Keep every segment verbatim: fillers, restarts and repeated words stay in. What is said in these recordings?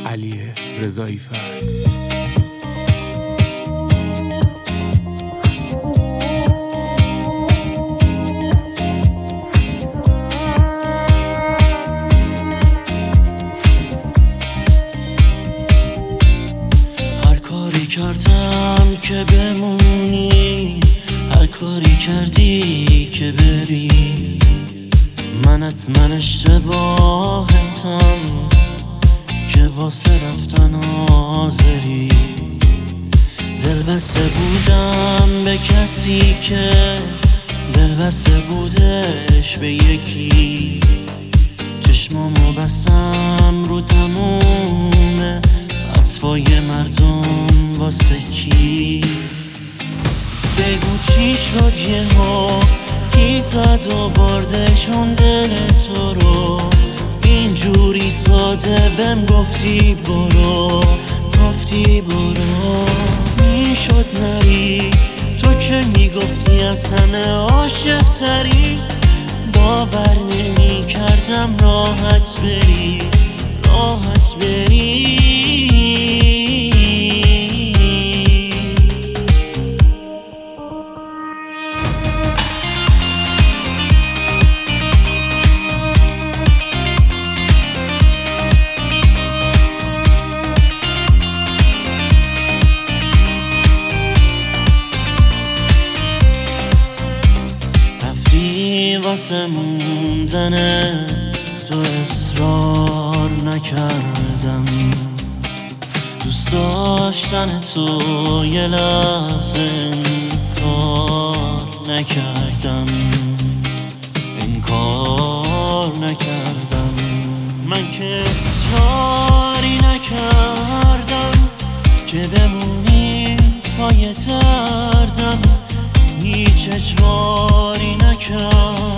علی رضایی فرد. هر کاری کردم که بمونی، هر کاری کردی که بری، منت من اشتباهتم که واسه رفتن حاضری. دل بسته بودم به کسی که دل بسته بودش به یکی، چشمامو بستم رو تموم حرفای مردم واسه کی. بگو چی شد یهو، کی زد و بردشون دل تو رو، اینجوری ساده بهم گفتی برو، گفتی برو. میشد نری تو که میگفتی از همه عاشق تری، باور نمی کردم راحت بری، راحت بری. واسه موندن تو اصرار نکردم، دوست داشتن تو یه لحظه انکار نکردم، انکار نکردم. من که اصراری نکردم که بمونی پای دردم، هیچ اجباری نکردم.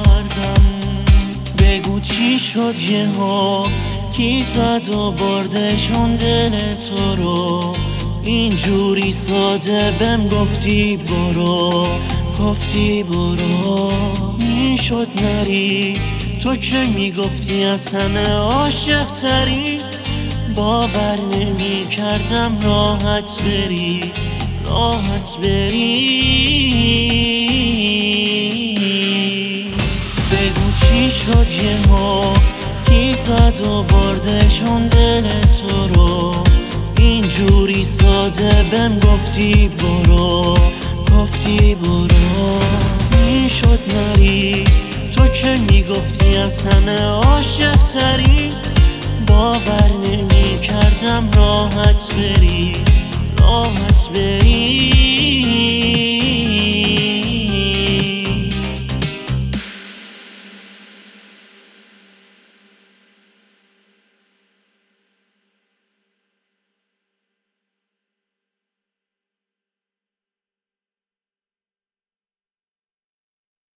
بگو چی شد یهو، کی زد و بردشون دل تو رو، اینجوری ساده بهم گفتی برو، گفتی برو. میشد نری تو که میگفتی از همه عاشق تری، باور نمی کردم راحت بری، راحت بری. بگو چی شد یهو، کی زد و بردشون دل تو رو، اینجوری ساده بهم گفتی برو، گفتی برو. میشد نری تو که میگفتی از همه عاشق تری، باور نمی